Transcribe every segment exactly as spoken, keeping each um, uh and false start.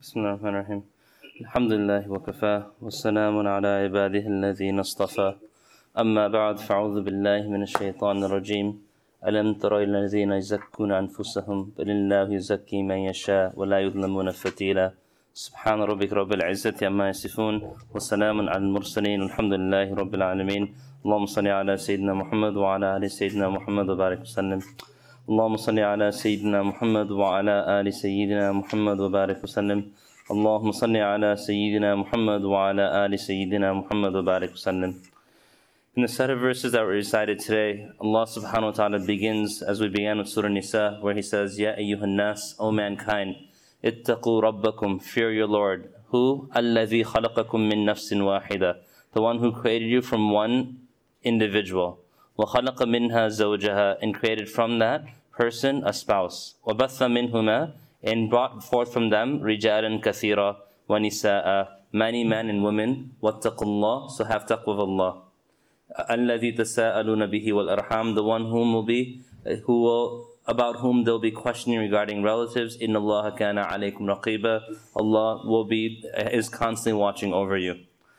بسم الله الرحمن الرحيم الحمد لله وكفى والسلام على عباده الذين اصطفى أما بعد فأعوذ بالله من الشيطان الرجيم ألم تر إلى الذين يزكون أنفسهم بل الله يزكي من يشاء ولا يظلمون فتيلا سبحان ربك رب العزة عما يصفون وسلام على المرسلين الحمد لله رب العالمين اللهم صل على سيدنا محمد وعلى آل سيدنا محمد وبارك وسلم اللهم صل على سيدنا محمد وعلى آل سيدنا محمد وبارك وسلم اللهم صل على سيدنا محمد وعلى آل سيدنا محمد وبارك وسلم. In the set of verses that were recited today, Allah subhanahu wa ta'ala begins, as we began with Surah Nisa, where He says, Ya ayyuhan nas, O mankind, ittaqu rabbakum, fear your Lord. Who? Alladhi khalaqakum min nafsin wahida, the one who created you from one individual. وَخَلَقَ مِنْهَا زَوْجَهَا, and created from that person a spouse. وَبَثَّ مِنْهُمَا, and brought forth from them رِجَالًا كَثِيرًا وَنِسَاءً, many men and women. وَاتَّقُوا اللَّهِ, so have taqwa of Allah. الَّذِي تَسَاءَلُونَ بِهِ وَالْأَرْحَامِ, the one whom will be, who will, about whom they'll be questioning regarding relatives. إِنَّ اللَّهَ كَانَ عَلَيْكُمْ رَقِيبًا, Allah will be, is constantly watching over you.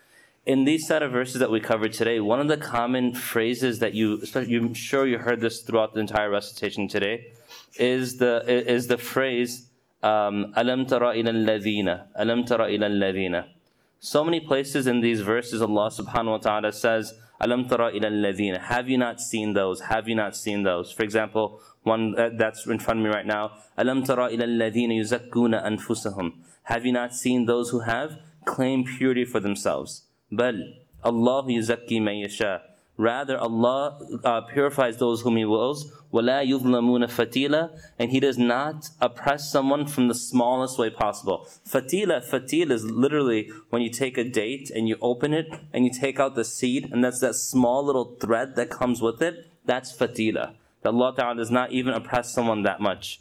In these set of verses that we covered today, one of the common phrases that you, especially, I'm sure you heard this throughout the entire recitation today, is the is the phrase um, "Alam tara ila alladhina," "Alam tara ila alladhina." So many places in these verses, Allah Subhanahu wa Taala says, "Alam tara ila alladhina." Have you not seen those? Have you not seen those? For example, one that's in front of me right now, "Alam tara ila alladhina yuzakkuna anfusahum." Have you not seen those who have claimed purity for themselves? Bal Allah yuzakki man yasha. Rather, Allah uh, purifies those whom He wills. Wala yuzlamuna fatila, and He does not oppress someone from the smallest way possible. Fatila, fatila is literally when you take a date and you open it and you take out the seed, and that's that small little thread that comes with it. That's fatila. Allah Ta'ala does not even oppress someone that much.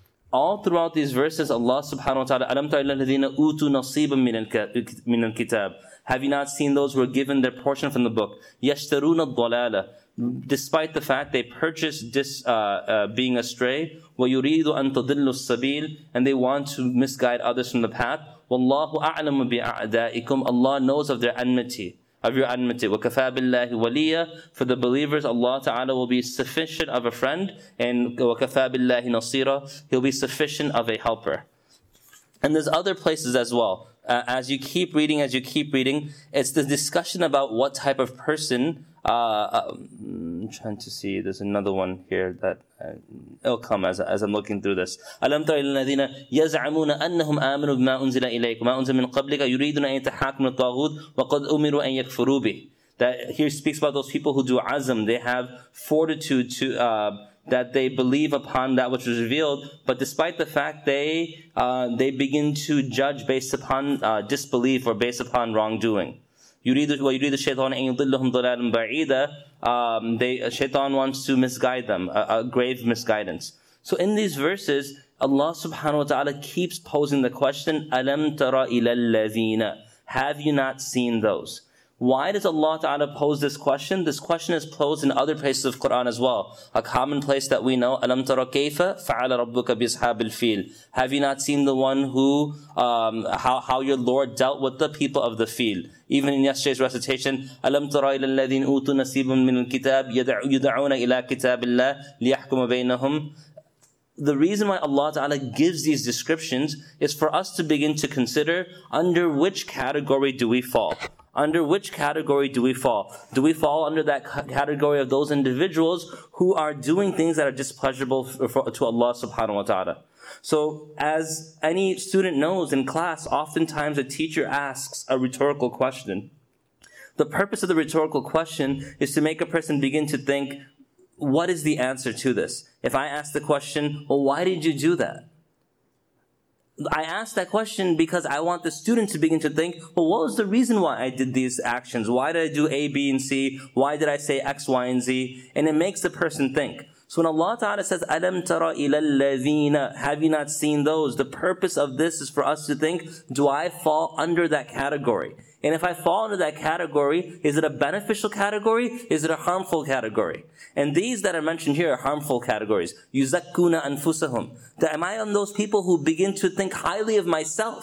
All throughout these verses, Allah Subhanahu wa Ta'ala, Alam tara ila alladhina utu nasiban min al-kitab. Have you not seen those who are given their portion from the book? Yashtaruna ad-dalala, despite the fact they purchased this uh, uh, being astray. وَيُرِيدُ أَن تُضِلُّ السَّبِيلِ, and they want to misguide others from the path. وَاللَّهُ أَعْلَمُ بِأَعْدَائِكُمْ, Allah knows of their enmity, of your enmity. وَكَفَى بِاللَّهِ وَلِيًّا, for the believers, Allah Ta'ala will be sufficient of a friend, and وَكَفَى بِاللَّهِ نَصِيرًا, He'll be sufficient of a helper. And there's other places as well. Uh, as you keep reading, as you keep reading, it's the discussion about what type of person. Uh, uh, I'm trying to see. There's another one here that uh, it'll come as as I'm looking through this. أَلَمْ تَرَ إِلَى الَّذِينَ يَزْعَمُونَ أَنَّهُمْ آمَنُوا بِمَا أُنزِلَ إِلَيْكَ وَمَا أُنزِلَ مِنْ قَبْلِكَ يُرِيدُونَ أَن يَتَحَاكَمُوا إِلَى الطَّاغُوتِ وَقَدْ أُمِرُوا أَن يَكْفُرُوا بِهِ. That here speaks about those people who do azm. They have fortitude to. Uh, that they believe upon that which was revealed, but despite the fact they uh, they begin to judge based upon uh, disbelief or based upon wrongdoing. يُرِيدُ وَيُرِيدُ الشَّيْطَانُ أَن يُضِلَّهُمْ ضَلَالًا بَعِيدًا. They, Shaitan wants to misguide them, a, a grave misguidance. So in these verses, Allah subhanahu wa ta'ala keeps posing the question, أَلَمْ تَرَ إِلَى الَّذِينَ. Have you not seen those? Why does Allah Ta'ala pose this question? This question is posed in other places of Quran as well. A common place that we know, أَلَمْ تَرَ كَيْفَ فَعَلَ رَبُّكَ بِأَصْحَابِ الْفِيلِ. Have you not seen the one who, um, how, how your Lord dealt with the people of the field? Even in yesterday's recitation, أَلَمْ تَرَ إِلَى الَّذِينَ أُوتُوا نَصِيبًا مِنَ الْكِتَابِ يُدْعَوْنَ إِلَى كِتَابِ اللَّهِ لِيَحْكُمَ بَيْنَهُمْ. The reason why Allah Ta'ala gives these descriptions is for us to begin to consider under which category do we fall. Under which category do we fall? Do we fall under that category of those individuals who are doing things that are displeasurable to Allah Subhanahu wa Ta'ala? So, as any student knows in class, oftentimes a teacher asks a rhetorical question. The purpose of the rhetorical question is to make a person begin to think, what is the answer to this? If I ask the question, well, why did you do that? I ask that question because I want the student to begin to think, well, what was the reason why I did these actions? Why did I do A, B, and C? Why did I say X, Y, and Z? And it makes the person think. So when Allah Ta'ala says, أَلَمْ تَرَ إِلَى الَّذِينَ, have you not seen those? The purpose of this is for us to think, do I fall under that category? And if I fall into that category, is it a beneficial category? Is it a harmful category? And these that are mentioned here are harmful categories. يُزَكُّونَ أَنفُسَهُمْ. That am I on those people who begin to think highly of myself?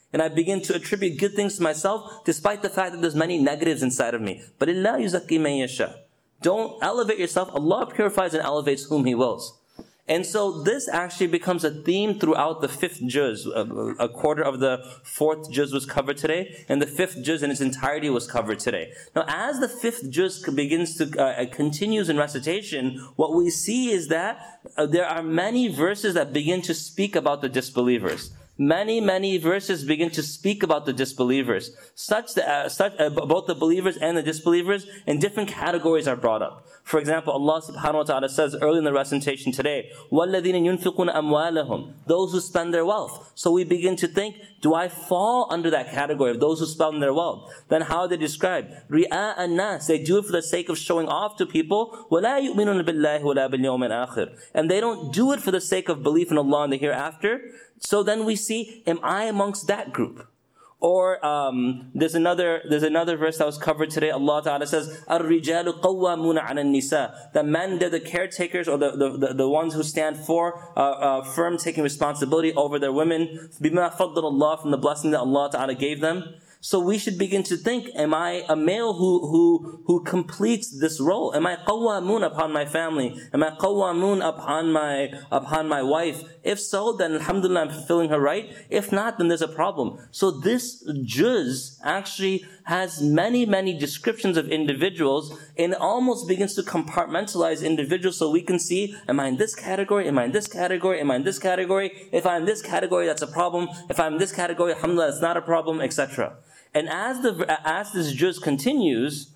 And I begin to attribute good things to myself despite the fact that there's many negatives inside of me. But إِلَّا يُزَكِّي مَن يَشَاءُ. Don't elevate yourself. Allah purifies and elevates whom He wills. And so this actually becomes a theme throughout the fifth juz. A quarter of the fourth juz was covered today, and the fifth juz in its entirety was covered today. Now, as the fifth juz begins to uh, continues in recitation, what we see is that uh, there are many verses that begin to speak about the disbelievers. Many, many verses begin to speak about the disbelievers. Such that, uh, such, uh, both the believers and the disbelievers, in different categories are brought up. For example, Allah subhanahu wa ta'ala says early in the recitation today, وَالَّذِينَ يُنْفِقُونَ أَمْوَالَهُم, those who spend their wealth. So we begin to think, do I fall under that category of those who spend their wealth? Then how are they described? رِئَاءَ النَّاسِ, they do it for the sake of showing off to people. وَلَا يُؤْمِنُونَ بِاللَّهِ وَلَا بِالْيَوْمِ الْآخِرِ, and they don't do it for the sake of belief in Allah and the hereafter. So then we see, am I amongst that group? Or um, there's another there's another verse that was covered today. Allah Ta'ala says, الرِّجَالُ قَوَّامُونَ عَلَى النِّسَاءِ, the men, they're the caretakers, or the, the, the, the ones who stand for uh, uh, firm taking responsibility over their women. بِمَا فَضَّلَ اللَّهُ, from the blessing that Allah Ta'ala gave them. So we should begin to think, am I a male who, who, who completes this role? Am I qawwamun upon my family? Am I qawwamun upon my, upon my wife? If so, then alhamdulillah, I'm fulfilling her right. If not, then there's a problem. So this juz actually has many, many descriptions of individuals, and it almost begins to compartmentalize individuals so we can see, am I in this category? Am I in this category? Am I in this category? If I'm in this category, that's a problem. If I'm in this category, alhamdulillah, it's not a problem, et cetera. And as the as this juz continues,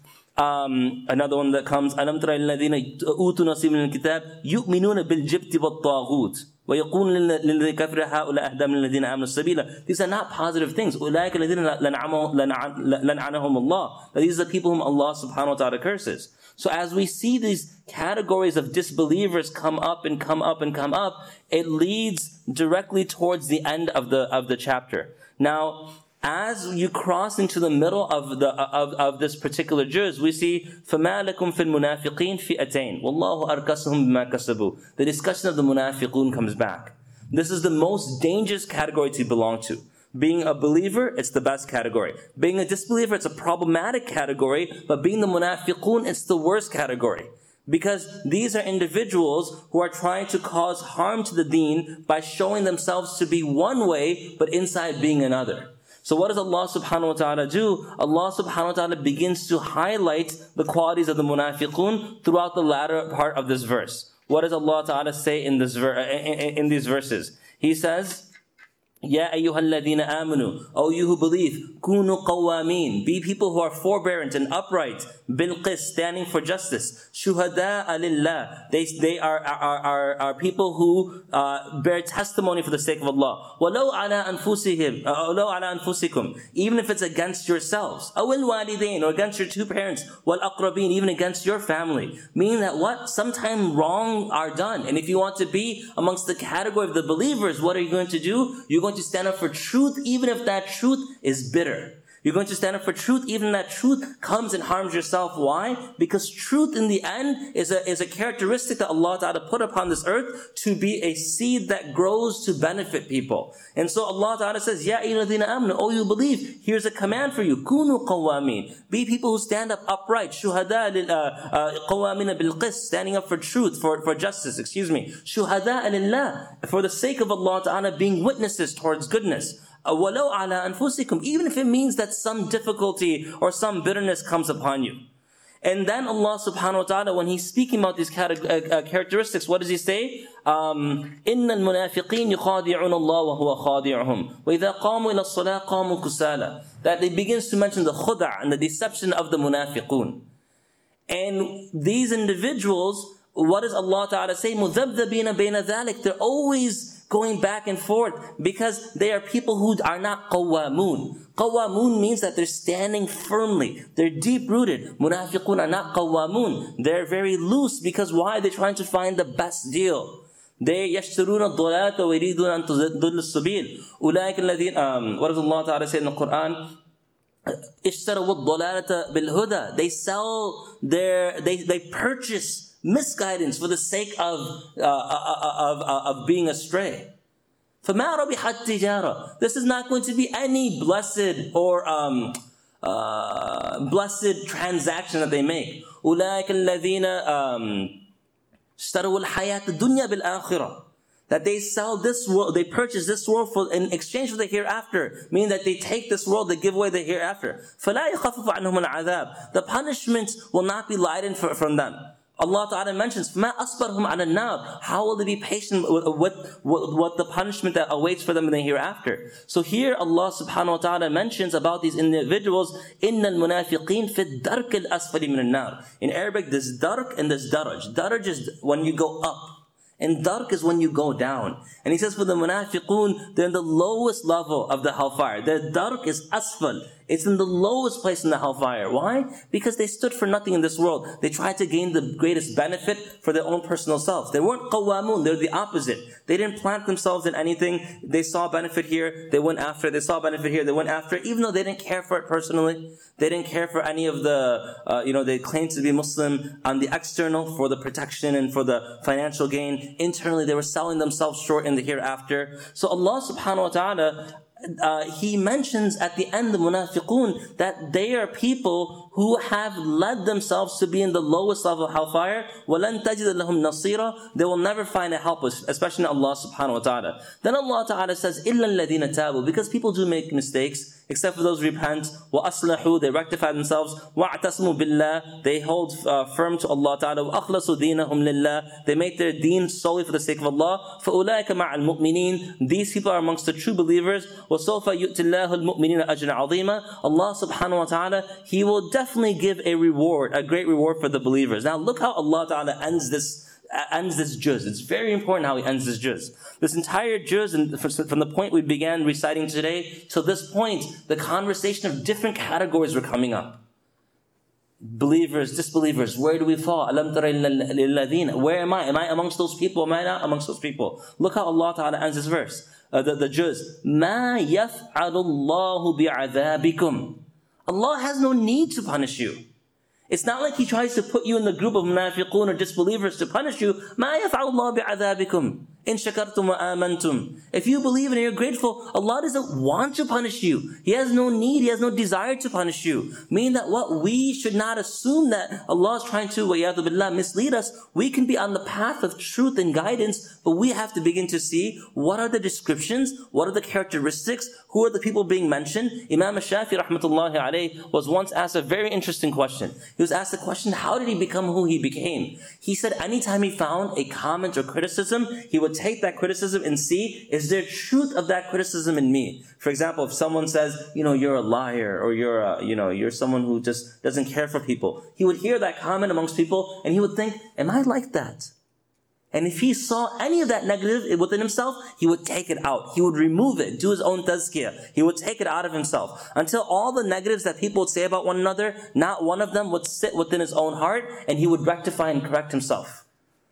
um, another one that comes, أَلَمْ تَرَ الَّذِينَ أُوتُوا نَصِيبًا مِنَ الْكِتَابِ يُؤْمِنُونَ بِالْجِبْتِ وَالطَّاغُوتِ وَيَقُولُونَ لِلَّذِينَ كَفَرُوا هَؤُلَاءِ أَهْدَىٰ مِنَ الَّذِينَ آمَنُوا سَبِيلًا. These are not positive things. أُولَٰئِكَ الَّذِينَ لَنَعَنَهُمُ اللَّهُ. These are the people whom Allah subhanahu wa ta'ala curses. So as we see these categories of disbelievers come up and come up and come up, it leads directly towards the end of the of the chapter. Now, as you cross into the middle of the of, of this particular juz, we see فَمَا لَكُمْ فِي الْمُنَافِقِينَ فِئَتَيْنِ وَاللَّهُ أَرْكَسُهُمْ بِمَا كَسَبُوا. The discussion of the munafiqun comes back. This is the most dangerous category to belong to. Being a believer, it's the best category. Being a disbeliever, it's a problematic category. But being the munafiqun, it's the worst category. Because these are individuals who are trying to cause harm to the deen by showing themselves to be one way, but inside being another. So what does Allah subhanahu wa ta'ala do? Allah subhanahu wa ta'ala begins to highlight the qualities of the munafiqun throughout the latter part of this verse. What does Allah ta'ala say in this ver- in, in these verses? He says, Ya ayyuhalladhina amanu, O you who believe, kunu qawwamin, be people who are forbearant and upright, bil qist, standing for justice, shuhada'a lillah, they they are are are, are people who uh, bear testimony for the sake of Allah. Walau ala anfusihim, walau ala anfusikum, even if it's against yourselves, awil walidain, or against your two parents, wal aqrabin, even against your family. Meaning that what? Sometime wrong are done, and if you want to be amongst the category of the believers, what are you going to do? You're going to stand up for truth, even if that truth is bitter. You're going to stand up for truth, even if that truth comes and harms yourself. Why? Because truth in the end is a, is a characteristic that Allah Ta'ala put upon this earth to be a seed that grows to benefit people. And so Allah Ta'ala says, Ya ayyuhalladhina amanu, O you believe, here's a command for you. Kunu qawwamin. Be people who stand up upright. Shuhada qawwamina bil qist, standing up for truth, for, for justice, excuse me. Shuhada lillah, for the sake of Allah Ta'ala, being witnesses towards goodness. وَلَوْ عَلَىٰ أَنفُسِكُمْ, even if it means that some difficulty or some bitterness comes upon you. And then Allah subhanahu wa ta'ala, when He's speaking about these characteristics, what does He say? Um, إِنَّ الْمُنَافِقِينَ يُخَادِعُونَ اللَّهَ وَهُوَ خَادِعُهُمْ وَإِذَا قَامُوا إِلَى الصَّلَاةِ قَامُوا كُسَالَى. That it begins to mention the khuda' and the deception of the munafiqun. And these individuals, what does Allah Ta'ala say? مُذَبْذَبِينَ بَيْنَ ذَلِكَ. They're always going back and forth because they are people who are not qawwamun. Qawwamun means that they're standing firmly. They're deep-rooted. Munafiqun are not qawwamun. They're very loose because why? They're trying to find the best deal. They يَشْتَرُونَ الضَّلَاةَ وَيُرِيدُونَ أَن تُضِلُّوا السَّبِيلَ. أُولَٰئِكَ الَّذِينَ um, What does Allah Ta'ala say in the Quran? اشتروا الضلالة بالهدى. They sell their, they, they purchase misguidance for the sake of, uh, of, of, of being astray. فَمَا رَبِحَتْ تِجَارَةٌ. This is not going to be any blessed or um, uh, blessed transaction that they make. أُولَٰئِكَ الَّذِينَ اشْتَرَوُا الْحَيَاةَ الدُّنْيَا بِالْآخِرَةِ. That they sell this world, they purchase this world for, in exchange for the hereafter. Meaning that they take this world, they give away the hereafter. فَلَا يَخَفَّفُ عَنْهُمُ الْعَذَابِ. The punishment will not be lightened for, from them. Allah Ta'ala mentions, فَمَا أَصْبَرْهُمْ عَلَى النَّارِ. How will they be patient with, with, with, with the punishment that awaits for them in the hereafter? So here Allah Subhanahu wa Ta'ala mentions about these individuals, إِنَّ الْمُنَافِقِينَ فِي الدَّرْكِ الْأَسْفَلِ مِنَ النَّارِ. In Arabic, there's dark and there's daraj. Daraj is when you go up. And dark is when you go down. And he says for the munafiqun, they're in the lowest level of the hellfire. The dark is asfal. It's in the lowest place in the hellfire. Why? Because they stood for nothing in this world. They tried to gain the greatest benefit for their own personal selves. They weren't qawamun, they're the opposite. They didn't plant themselves in anything. They saw benefit here, they went after it. They saw benefit here, they went after it. Even though they didn't care for it personally. They didn't care for any of the, uh, you know, they claimed to be Muslim on the external for the protection and for the financial gain. Internally, they were selling themselves short in the hereafter. So Allah subhanahu wa ta'ala, Uh, he mentions at the end the munafiqun that they are people who have led themselves to be in the lowest level of hellfire. وَلَن تَجِدَ لَهُمْ نَصِيرًا. They will never find a help, especially in Allah subhanahu wa ta'ala. Then Allah ta'ala says, إِلَّا الَّذِينَ تَابُوا. Because people do make mistakes, except for those who repent. وَأَصْلَحُوا. They rectify themselves. وَاعْتَصِمُوا بِاللَّهِ. They hold uh, firm to Allah ta'ala. وَأَخْلَصُوا دِينَهُمْ لِلَّهِ. They make their deen solely for the sake of Allah. فَأُولَٰئِكَ مَعَ الْمُؤْمِنِينَ. These people are amongst the true believers. وَسَوْفَ يُؤْتِ اللَّهُ الْمُؤْمِنِينَ أَجْرًا عَظِيمًا. Allah subhanahu wa ta'ala, He will definitely give a reward, a great reward for the believers. Now look how Allah ta'ala ends this ends this juz. It's very important how He ends this juz. This entire juz, and from the point we began reciting today till this point, the conversation of different categories were coming up. Believers, disbelievers, where do we fall? Alam tara lilladhina. Where am I? Am I amongst those people? Am I not amongst those people? Look how Allah ta'ala ends this verse. Uh, the, the juz. Ma yaf'alullahu bi'adhabikum. Allah has no need to punish you. It's not like He tries to put you in the group of munafiqun or disbelievers to punish you. Ma yaf'alullahu bi'adhabikum. In shakartum wa amantum. If you believe and you're grateful, Allah doesn't want to punish you. He has no need, He has no desire to punish you. Meaning that what we should not assume that Allah is trying to, wa'yadu billah, mislead us. We can be on the path of truth and guidance, but we have to begin to see what are the descriptions, what are the characteristics, who are the people being mentioned. Imam Shafi rahmatullahi alayhi was once asked a very interesting question. He was asked the question, how did he become who he became? He said anytime he found a comment or criticism, he would take that criticism and see, is there truth of that criticism in me? For example, if someone says, you know, you're a liar, or you're a, you know, you're someone who just doesn't care for people, he would hear that comment amongst people and he would think, am I like that? And if he saw any of that negative within himself, he would take it out. He would remove it, do his own tazkiyah. He would take it out of himself. Until all the negatives that people would say about one another, not one of them would sit within his own heart, and he would rectify and correct himself.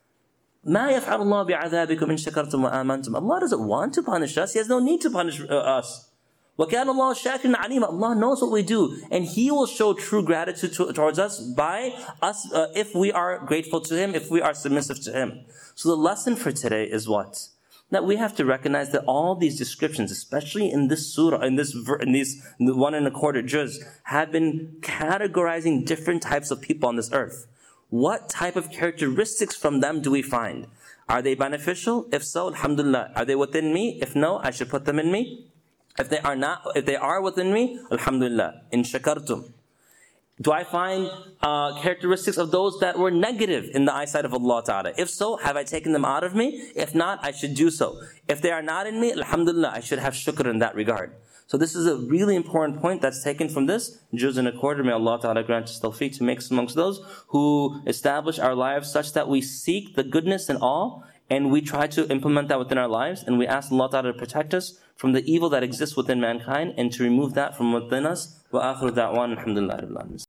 مَا يَفْعَلُ اللَّهُ بِعَذَابِكُمْ إِن شَكَرْتُمْ وَآمَنْتُمْ. Allah doesn't want to punish us. He has no need to punish uh, us. وَكَانَ اللَّهُ شَاكِرًا عَلِيمًا. Allah knows what we do, and He will show true gratitude to, towards us by us uh, if we are grateful to Him, if we are submissive to Him. So the lesson for today is what? That we have to recognize that all these descriptions, especially in this surah, in this in these one and a quarter juz, have been categorizing different types of people on this earth. What type of characteristics from them do we find? Are they beneficial? If so, alhamdulillah. Are they within me? If no, I should put them in me. If they are not, if they are within me, alhamdulillah. In shakartum. Do I find uh, characteristics of those that were negative in the eyesight of Allah Ta'ala? If so, have I taken them out of me? If not, I should do so. If they are not in me, alhamdulillah, I should have shukr in that regard. So this is a really important point that's taken from this juz and a quarter. May Allah Ta'ala grant us tawfiq to make us amongst those who establish our lives such that we seek the goodness and all, and we try to implement that within our lives, and we ask Allah Ta'ala to protect us from the evil that exists within mankind and to remove that from within us. Wa akhiru da'wan alhamdulillah rabbil alamin.